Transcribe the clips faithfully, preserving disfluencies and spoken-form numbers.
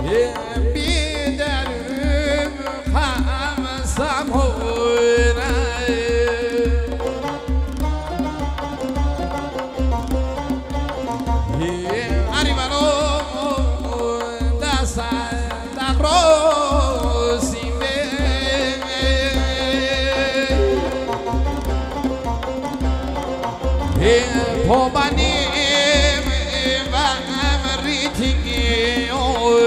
بیدرم خمسم هونه هری منو دست در راسیمه پابانی و امریتیگی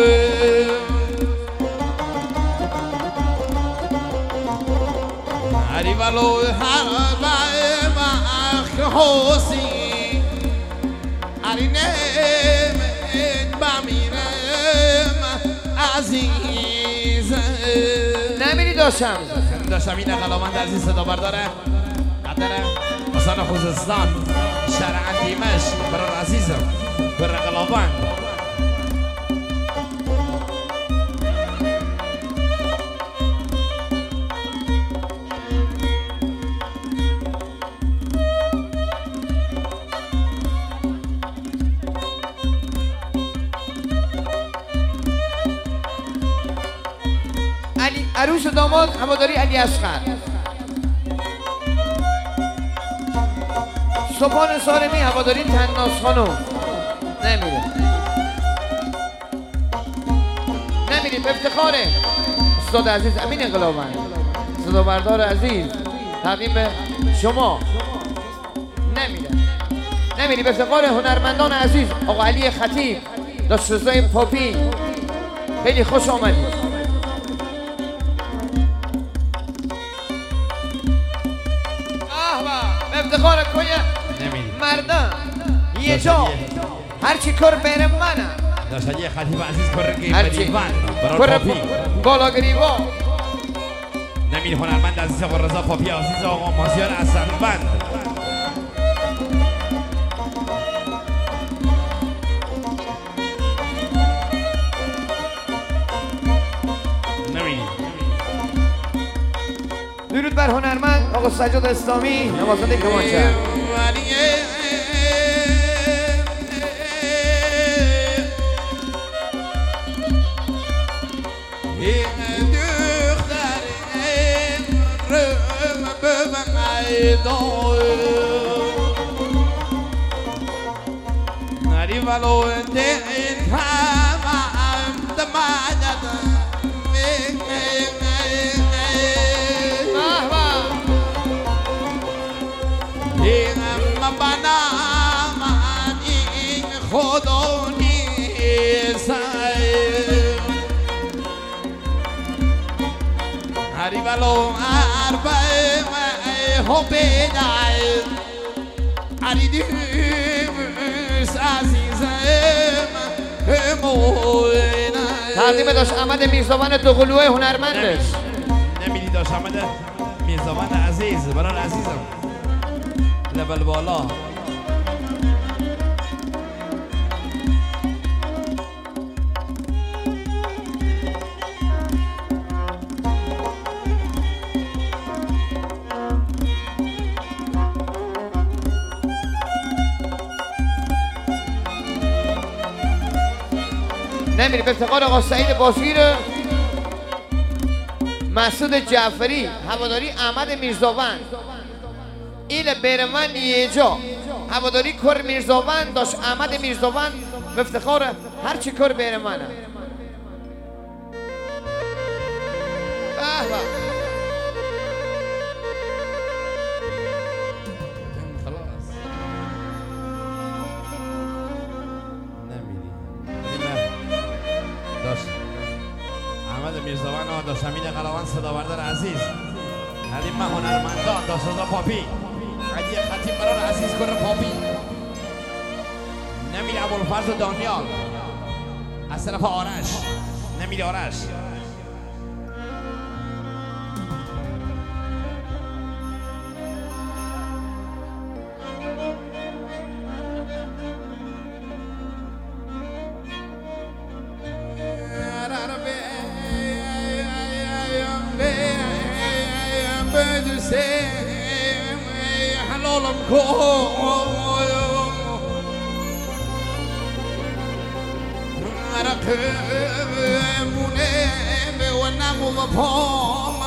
هری ولو هر وقت حسی هری نمید بمیرم عزیز نمیری داشتم داشتم این قلامند عزیز صدا برداره قدره حسن خوزستان شرع دیمش برای عزیزم برای قلامند علی عروس و داماد هواداری علی اصغر سپان سارمی هواداری تناس خانم نمیره نمیریم افتخاره استاد عزیز امین انقلابند صدا بردار عزیز تقدیم به شما نمیره نمیریم افتخار هنرمندان عزیز آقا علی خطیب داشترزای پاپی خیلی خوش آمدید افتخار کوی مردم یه جا هرچی کار بره منم داشت یه خطیب عزیز کار گیمدیوان برای پاپی بالا گریبا نمیر هنرمند عزیز آقا رضا پاپی عزیز آقا مازیار اسدبند نمیری درود بر هنرمند آقا سجاد اسلامی نوازنده کمانچه نری ولو دین تمام دماغت ما بنا این خدا نیست هری ولو عربه هو بدای هری دوست عزیزم همونه تقدیم داشت احمد میرزاوند دوقلوه هنرمندش نمیدی داشت احمد میرزاوند عزیز برای عزیزم لبل بالا نمیری به افتخار آقا سعید بازگیر مسعود جعفری هواداری احمد میرزاوند ایل بیرمن یه جا هواداری کر میرزاوند داشت احمد میرزاوند به افتخار هرچی کر بیرمنه به به احمد میرزاوند و داشت امین قلاوند صدا بردار عزیز هدیم من هنرمندان داشت رضا پاپی علی خطیب برای عزیز کره پاپی نمیری ابوالفضل و دانیال از طرف آرش نمیری آرش حلالم کن مونه و نمو و پام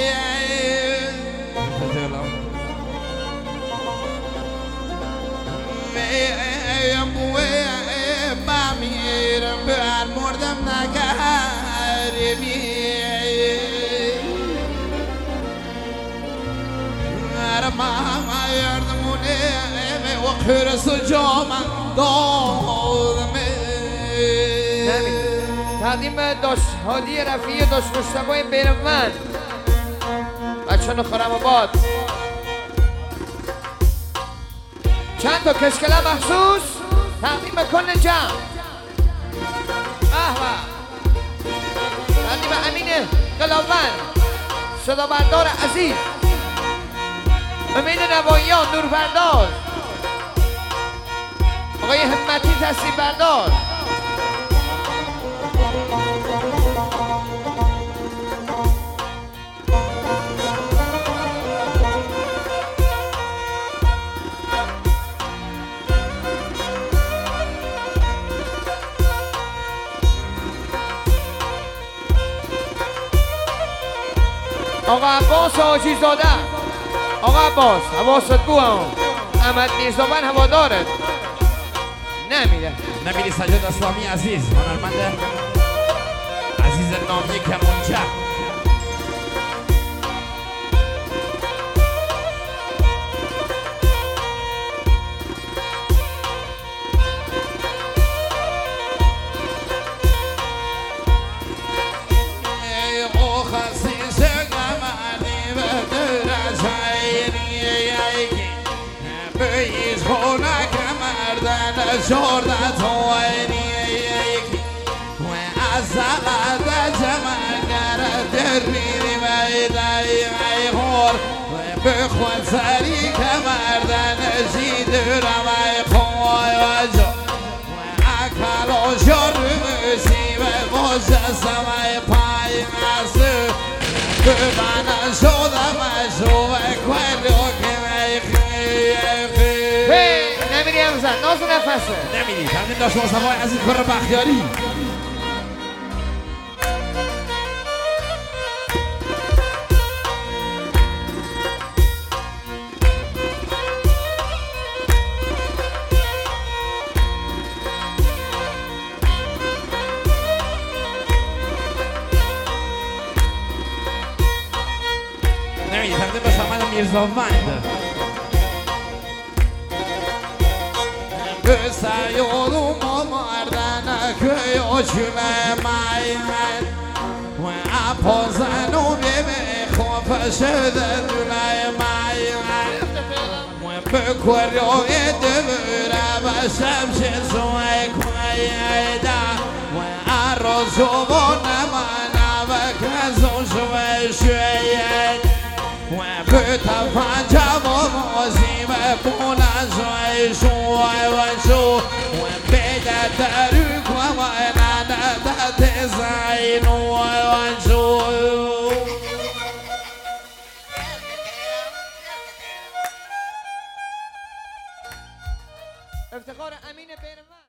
بمیرم بر مردم نگرمی ما یردمونه و خرس جامن دادم تقدیم داشت هادی رفیع داشت مشتبه بیرون بچه‌ن خرم آباد چند تا کشکله مخصوص تقدیم کل جمع احوا تقدیم امین قلاون صدا بردار عزیز امین نواییان نور بردار آقای همتی تصویر بردار آقا عباس حاجی زاده آقا عباس حواست بو هم احمد میرزاون هوادارت نمیره نمیری سجاد اسلامی عزیز هنرمند عزیز نامی کمانچه شوردت ويني وعزقت جمال درني ميداي غيور بخوان سري كمردن جيد رمي خوي وجو وعكالو شر مسيبه وجه سمي باي ناسو ببانا شوده مشروع كوالو كمي خيخي نمیری هم زن ناز نفسه نمیری تقدیم داشت مصطفی عزیز پر بختیاری نمیری تقدیم داشت احمد میرزاوند سيولو مردنا كيوشنا معين وعبوزانو بمخوف شدد لا معين وبكوريو يدبرا بشمش سويك ويدا وعرزو بنمانا بكزو شوي شوي وبتفاجأ بموزي بونا شوي شوي وشو وبدأ